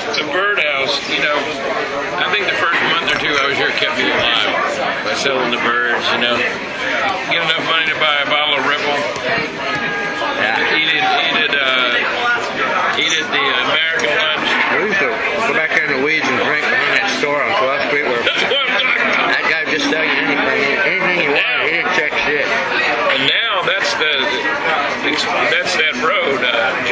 The birdhouse, you know, I think the first month or two I was here kept me alive by selling the birds, you know. Get enough money to buy a bottle of Ripple. Eat at the American lunch. We used to go back there in the weeds and drink behind that store on 12th Street where That's what I'm talking about. that guy would just sell you anything you wanted. He didn't check shit. And now that's that road,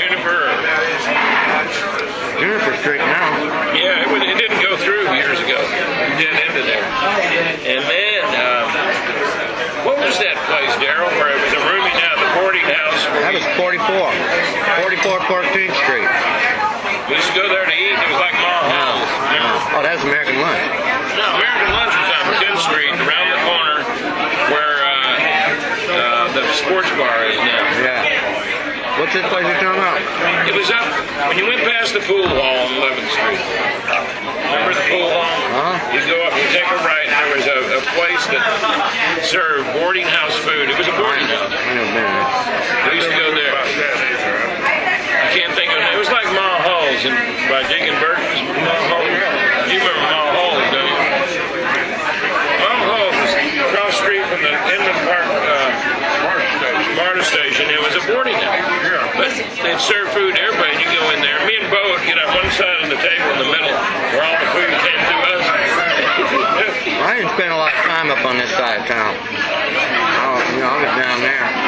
Juniper Street now. Yeah, it didn't go through years ago. It did into there. And then, what was that place, Daryl, where it was a rooming house, the boarding house? That was 44 14th Street. We used to go there to eat. It was like Ma Hall's. Oh, that was American Lunch. No, American Lunch was on 10th Street, around the corner where the sports bar is now. Yeah. What's this place you're talking about? It was up when you went past the pool hall on 11th Street. Remember the pool hall? You'd go up and take a right, and there was a place that served boarding house food. It was a boarding house. I never been there. We used to go there. I can't think of it. It was like Ma Hall's by Deacon Burton's. Ma Hall. You remember Ma Hall's, don't you? Ma Hall's was across the street from the Inman Park MARTA station. It was a boarding house. But they'd serve food to everybody. You go in there. Me and Bo would get on one side of the table in the middle where all the food came to us. I didn't spend a lot of time up on this side of town. I was down there.